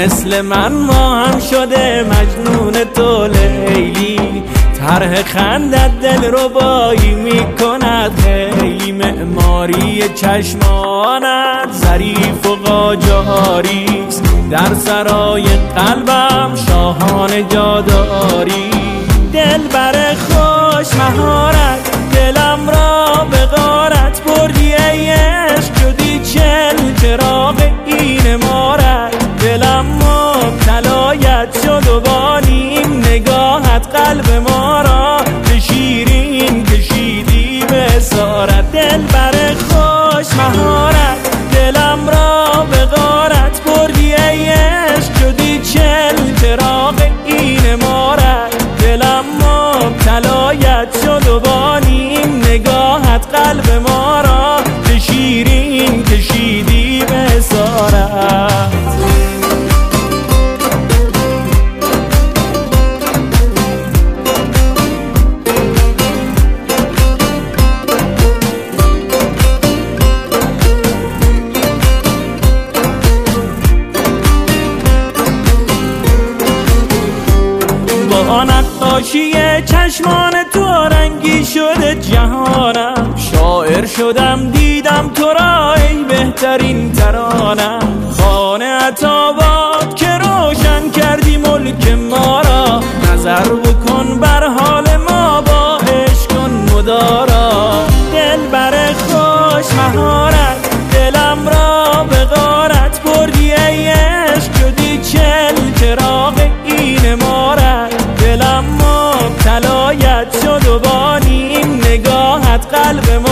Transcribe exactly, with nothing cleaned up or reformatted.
مثل من ما هم شده مجنون تو لیلی، طرح خندت دل ربایی میکند خیلی، معماری چشمانت ظریف و قاجاریست، در سرای قلبم شاهانه جاداری. دل بر خوش مهارت دلم را به غارت بردی ای عشق، شدی چل چراغ این مارت، دلم مبتلایت شد و با نیم نگاهت قلب ما را به شیرین کشیدی به اسارت. دل بر خوش مهارت دلم را به غارت بردی ای عشق، شدی چل چراغ این مارت، دلم مبتلایت شد و با نیم نگاهت قلب ما را به شیرین کشیدی به اسارت. با نقاشی چشمان تو رنگی شده جهانم، شاعر شدم دیدم تو را ای بهترین ترانم. خانه عطاباد که روشن کردی ملک ما را، نظر بکن بر حال ما با عشق کن مدارا. دل بر خوش مهارت دلم را به غارت بردی ای عشق، شدی چل چراغ این مارت، دلم مبتلایت شد و با نیم نگاهت قلب